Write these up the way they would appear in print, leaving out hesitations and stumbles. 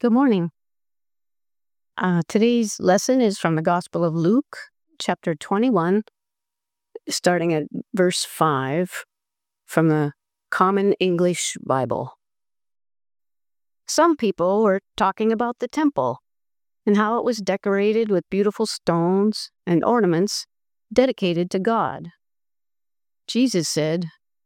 Good morning. Today's lesson is from the Gospel of Luke, chapter 21, starting at verse 5 from the Common English Bible. Some people were talking about the temple and how it was decorated with beautiful stones and ornaments dedicated to God. Jesus said,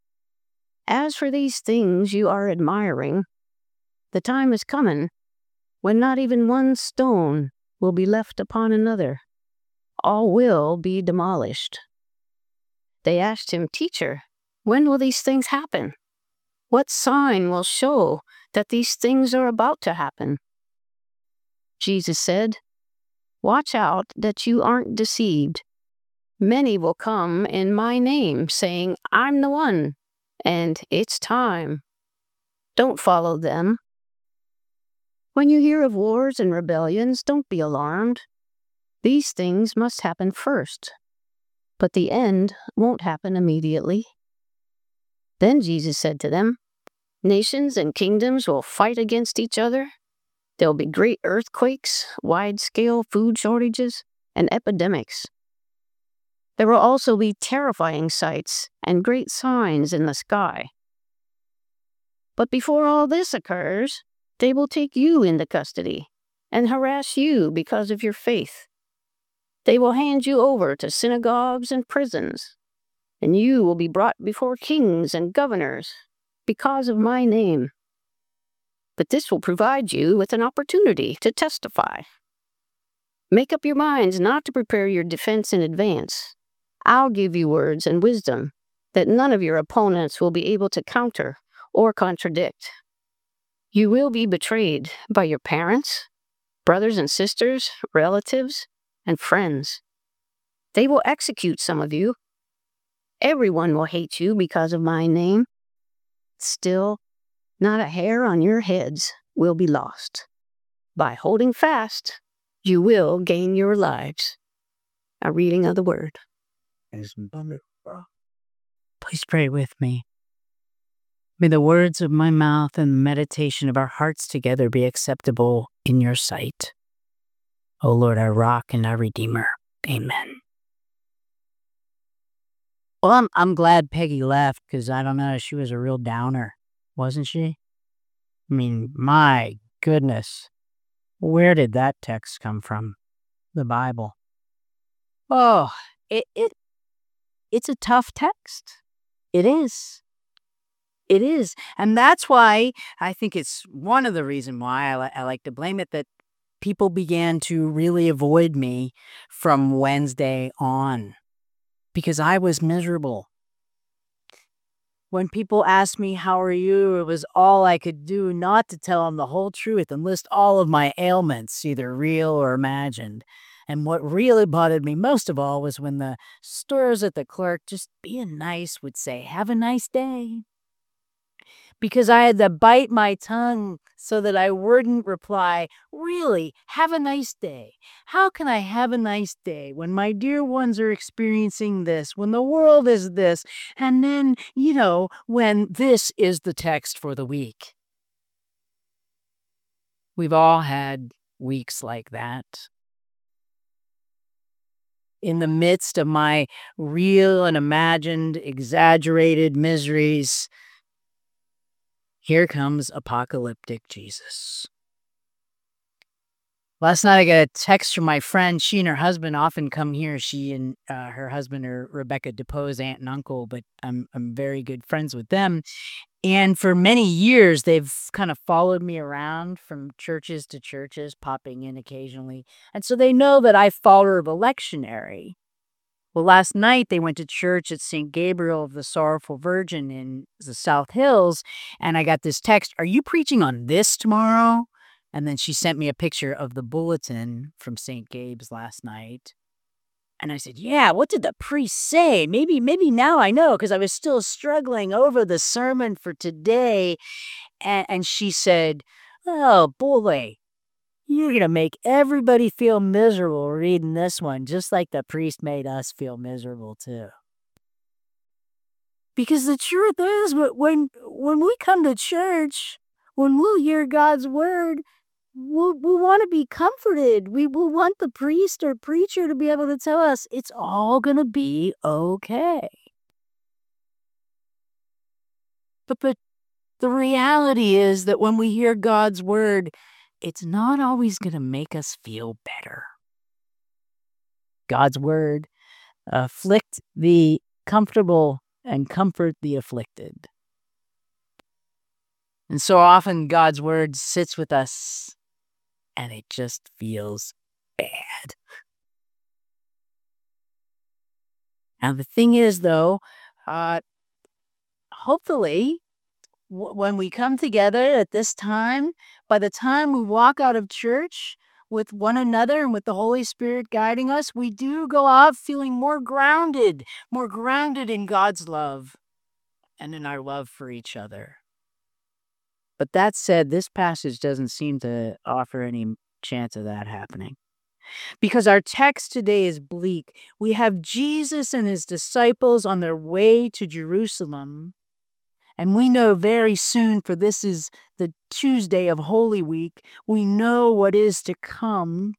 "As for these things you are admiring, the time is coming when not even one stone will be left upon another. All will be demolished." They asked him, "Teacher, when will these things happen? What sign will show that these things are about to happen?" Jesus said, "Watch out that you aren't deceived. Many will come in my name, saying, 'I'm the one,' and 'It's time.' Don't follow them. When you hear of wars and rebellions, don't be alarmed. These things must happen first, but the end won't happen immediately." Then Jesus said to them, "Nations and kingdoms will fight against each other. There'll be great earthquakes, wide-scale food shortages, and epidemics. There will also be terrifying sights and great signs in the sky. But before all this occurs, they will take you into custody and harass you because of your faith. They will hand you over to synagogues and prisons, and you will be brought before kings and governors because of my name. But this will provide you with an opportunity to testify. Make up your minds not to prepare your defense in advance. I'll give you words and wisdom that none of your opponents will be able to counter or contradict. You will be betrayed by your parents, brothers and sisters, relatives, and friends. They will execute some of you. Everyone will hate you because of my name. Still, not a hair on your heads will be lost. By holding fast, you will gain your lives." A reading of the word. Please pray with me. May the words of my mouth and the meditation of our hearts together be acceptable in your sight. O Lord, our rock and our redeemer. Amen. Well, I'm glad Peggy left because I don't know, she was a real downer, wasn't she? I mean, my goodness, where did that text come from? The Bible. Oh, it's a tough text. It is. It is. And that's why I think it's one of the reasons why I like to blame it that people began to really avoid me from Wednesday on because I was miserable. When people asked me, "How are you?" it was all I could do not to tell them the whole truth and list all of my ailments, either real or imagined. And what really bothered me most of all was when the stores at the clerk, just being nice, would say, "Have a nice day." Because I had to bite my tongue so that I wouldn't reply, "Really, have a nice day. How can I have a nice day when my dear ones are experiencing this, when the world is this, and then, when this is the text for the week?" We've all had weeks like that. In the midst of my real and imagined, exaggerated miseries, here comes apocalyptic Jesus. Last night I got a text from my friend. She and her husband often come here. She and her husband are Rebecca DePoe's aunt and uncle, but I'm very good friends with them. And for many years, they've kind of followed me around from churches to churches, popping in occasionally. And so they know that I follow the lectionary. Well, last night they went to church at St. Gabriel of the Sorrowful Virgin in the South Hills, and I got this text, "Are you preaching on this tomorrow?" And then she sent me a picture of the bulletin from St. Gabe's last night. And I said, "Yeah, what did the priest say? Maybe now I know," because I was still struggling over the sermon for today. And she said, "Oh, boy, you're going to make everybody feel miserable reading this one, just like the priest made us feel miserable too." Because the truth is, when we come to church, when we'll hear God's word, we want to be comforted. We will want the priest or preacher to be able to tell us it's all going to be okay. But the reality is that when we hear God's word, it's not always going to make us feel better. God's word, afflict the comfortable and comfort the afflicted. And so often God's word sits with us and it just feels bad. Now, the thing is, though, hopefully, when we come together at this time, by the time we walk out of church with one another and with the Holy Spirit guiding us, we do go out feeling more grounded in God's love and in our love for each other. But that said, this passage doesn't seem to offer any chance of that happening. Because our text today is bleak. We have Jesus and his disciples on their way to Jerusalem. And we know very soon, for this is the Tuesday of Holy Week, we know what is to come.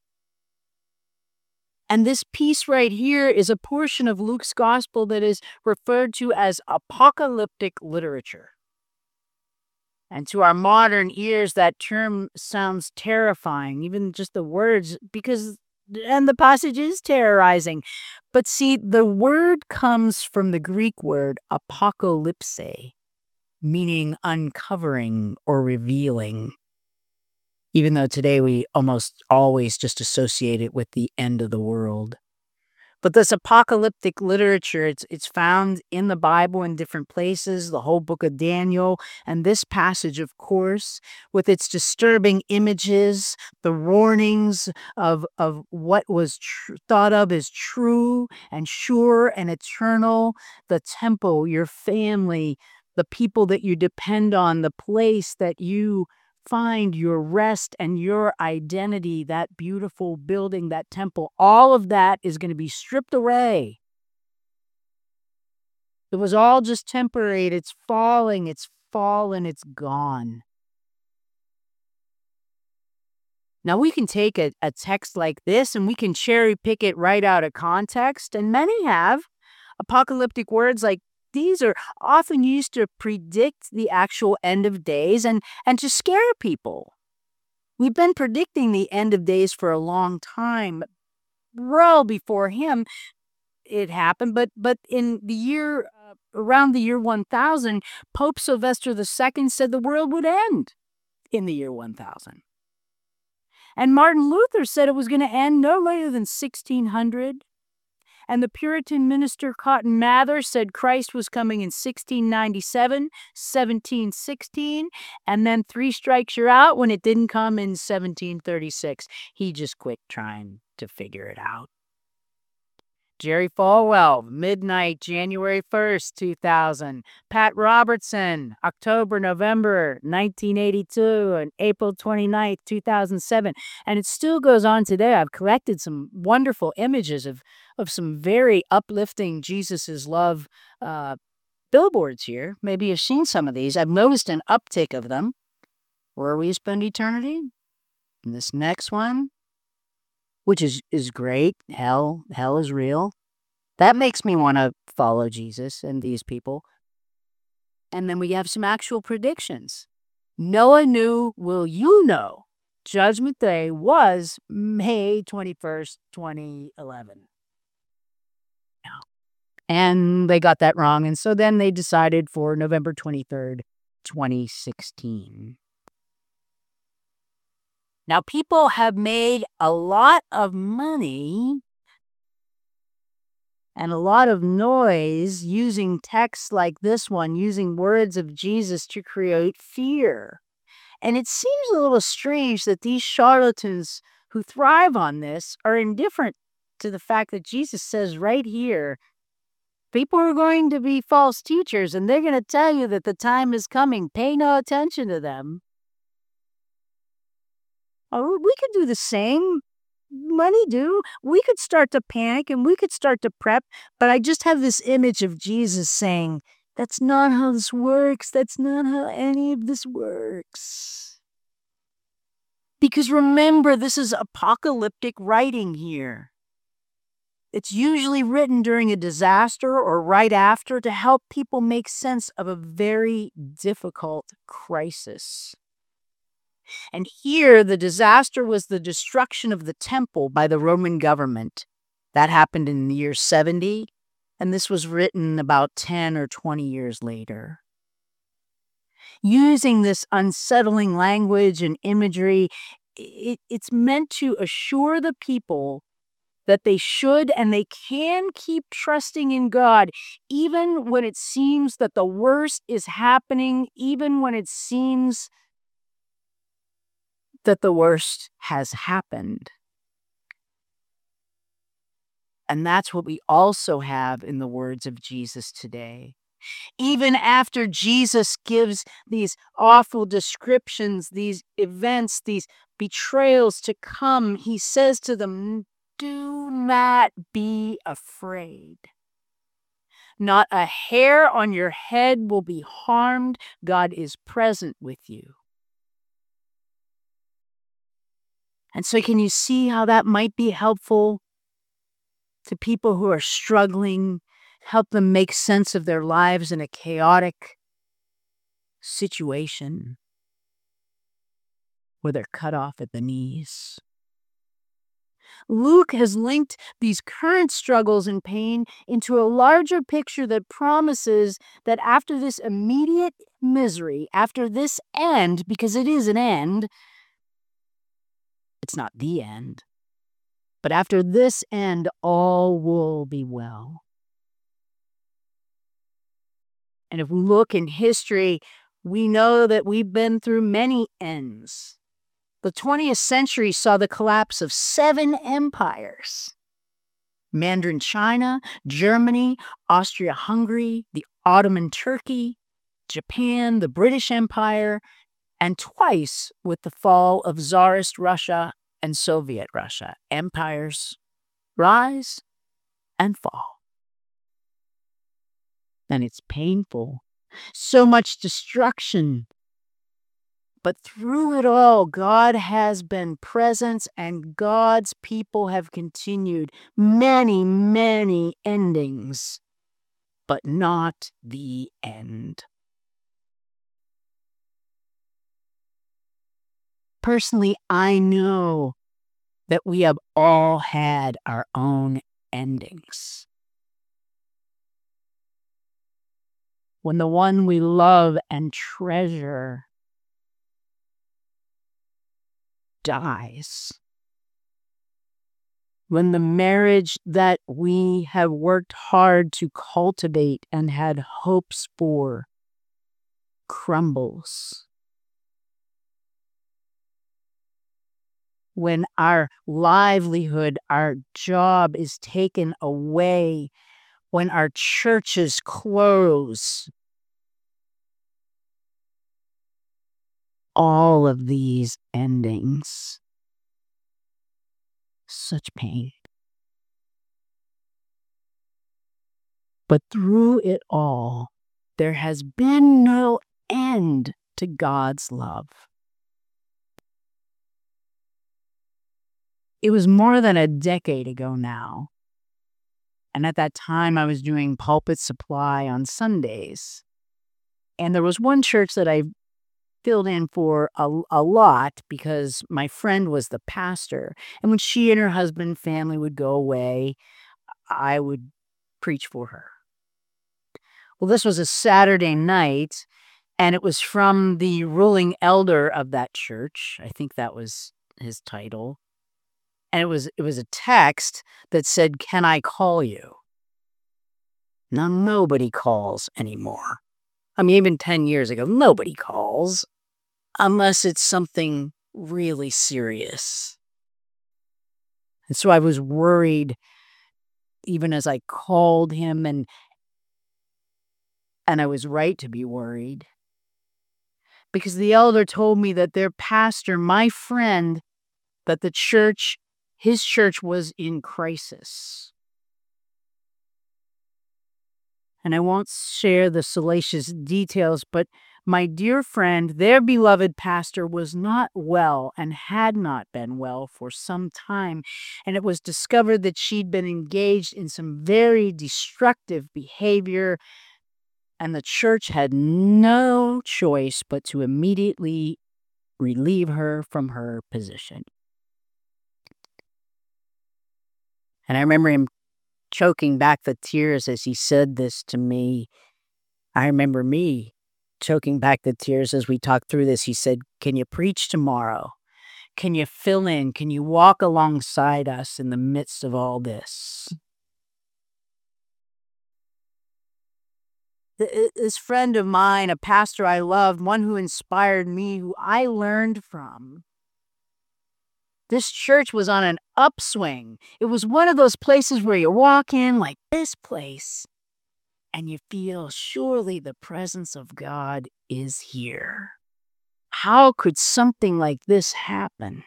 And this piece right here is a portion of Luke's gospel that is referred to as apocalyptic literature. And to our modern ears, that term sounds terrifying, even just the words, and the passage is terrorizing. But see, the word comes from the Greek word apocalypse, meaning uncovering or revealing, even though today we almost always just associate it with the end of the world. But this apocalyptic literature, it's found in the Bible in different places, the whole book of Daniel, and this passage, of course, with its disturbing images, the warnings of what was thought of as true and sure and eternal, the temple, your family, the people that you depend on, the place that you find your rest and your identity, that beautiful building, that temple, all of that is going to be stripped away. It was all just temporary. It's falling, it's fallen, it's gone. Now, we can take a text like this and we can cherry pick it right out of context, and many have. Apocalyptic words like these are often used to predict the actual end of days and to scare people. We've been predicting the end of days for a long time. Well before him, it happened, but in the year, around the year 1000, Pope Sylvester II said the world would end in the year 1000. And Martin Luther said it was going to end no later than 1600. And the Puritan minister Cotton Mather said Christ was coming in 1697, 1716, and then 3 strikes you're out when it didn't come in 1736. He just quit trying to figure it out. Jerry Falwell, midnight, January 1st, 2000. Pat Robertson, October, November, 1982, and April 29th, 2007. And it still goes on today. I've collected some wonderful images of some very uplifting Jesus' love billboards here. Maybe you've seen some of these. I've noticed an uptick of them. Where we spend eternity? And this next one, which is great. Hell is real. That makes me want to follow Jesus and these people. And then we have some actual predictions. Noah knew, will you know, Judgment Day was May 21st, 2011. And they got that wrong. And so then they decided for November 23rd, 2016. Now, people have made a lot of money and a lot of noise using texts like this one, using words of Jesus to create fear. And it seems a little strange that these charlatans who thrive on this are indifferent to the fact that Jesus says right here, people are going to be false teachers and they're going to tell you that the time is coming. Pay no attention to them. Oh, we could do the same. Many do. We could start to panic and we could start to prep, but I just have this image of Jesus saying, that's not how this works. That's not how any of this works. Because remember, this is apocalyptic writing here. It's usually written during a disaster or right after to help people make sense of a very difficult crisis. And here, the disaster was the destruction of the temple by the Roman government. That happened in the year 70, and this was written about 10 or 20 years later. Using this unsettling language and imagery, it's meant to assure the people that they should and they can keep trusting in God, even when it seems that the worst is happening, even when it seems that the worst has happened. And that's what we also have in the words of Jesus today. Even after Jesus gives these awful descriptions, these events, these betrayals to come, he says to them, do not be afraid. Not a hair on your head will be harmed. God is present with you. And so can you see how that might be helpful to people who are struggling, help them make sense of their lives in a chaotic situation where they're cut off at the knees? Luke has linked these current struggles and pain into a larger picture that promises that after this immediate misery, after this end, because it is an end, it's not the end, but after this end, all will be well. And if we look in history, we know that we've been through many ends. The 20th century saw the collapse of 7 empires: Mandarin China, Germany, Austria-Hungary, the Ottoman Turkey, Japan, the British Empire, and twice with the fall of Tsarist Russia and Soviet Russia. Empires rise and fall. And it's painful. So much destruction. But through it all, God has been present and God's people have continued. Many, many endings, but not the end. Personally, I know that we have all had our own endings. When the one we love and treasure dies. When the marriage that we have worked hard to cultivate and had hopes for crumbles. When our livelihood, our job is taken away, when our churches close. All of these endings. Such pain. But through it all, there has been no end to God's love. It was more than a decade ago now. And at that time, I was doing pulpit supply on Sundays. And there was one church that I filled in for a lot because my friend was the pastor. And when she and her husband family would go away, I would preach for her. Well, this was a Saturday night, and it was from the ruling elder of that church. I think that was his title. And it was a text that said, "Can I call you?" Now, nobody calls anymore. I mean, even 10 years ago, nobody calls unless it's something really serious. And so I was worried even as I called him, and I was right to be worried. Because the elder told me that their pastor, my friend, that his church was in crisis. And I won't share the salacious details, but My dear friend, their beloved pastor, was not well and had not been well for some time, and it was discovered that she'd been engaged in some very destructive behavior, and the church had no choice but to immediately relieve her from her position. And I remember him choking back the tears as he said this to me. I remember me choking back the tears as we talked through this. He said, "Can you preach tomorrow? Can you fill in? Can you walk alongside us in the midst of all this?" This friend of mine, a pastor I loved, one who inspired me, who I learned from. This church was on an upswing. It was one of those places where you walk in like this place and you feel surely the presence of God is here. How could something like this happen?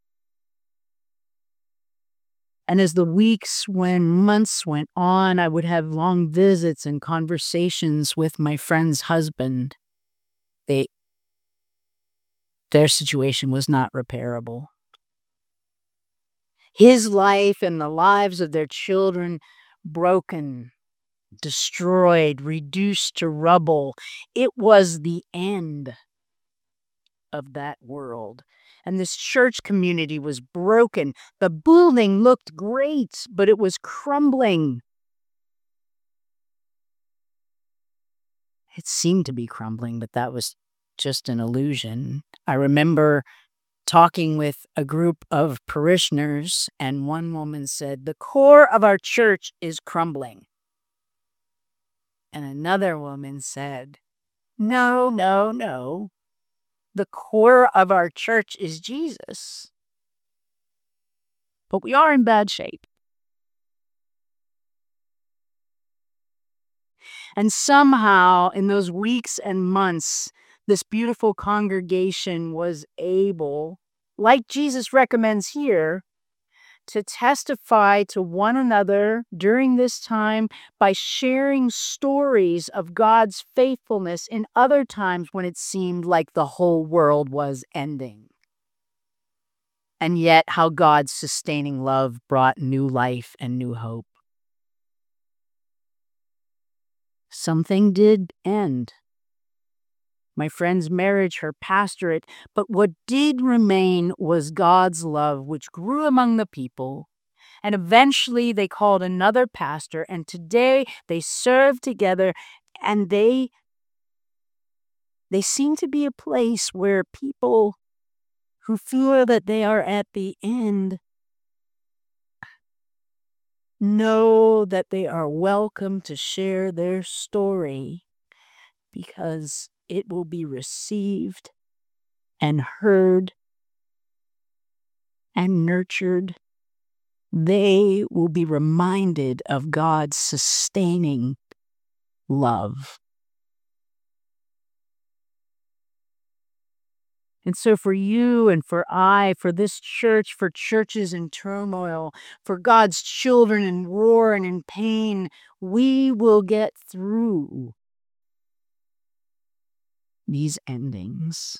And as the months went on, I would have long visits and conversations with my friend's husband. Their situation was not repairable. His life and the lives of their children broken, destroyed, reduced to rubble. It was the end of that world. And this church community was broken. The building looked great, but it was crumbling. It seemed to be crumbling, but that was just an illusion. I remember talking with a group of parishioners, and one woman said, "The core of our church is crumbling." And another woman said, "No, no, no. The core of our church is Jesus. But we are in bad shape." And somehow, in those weeks and months, this beautiful congregation was able, like Jesus recommends here, to testify to one another during this time by sharing stories of God's faithfulness in other times when it seemed like the whole world was ending. And yet how God's sustaining love brought new life and new hope. Something did end. My friend's marriage, her pastorate, but what did remain was God's love, which grew among the people. And eventually they called another pastor, and today they serve together, and they seem to be a place where people who feel that they are at the end know that they are welcome to share their story, because it will be received and heard and nurtured. They will be reminded of God's sustaining love. And so for you and for I, for this church, for churches in turmoil, for God's children in war and in pain, we will get through these endings.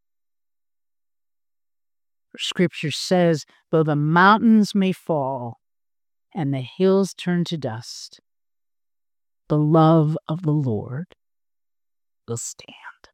Scripture says, though the mountains may fall and the hills turn to dust, the love of the Lord will stand.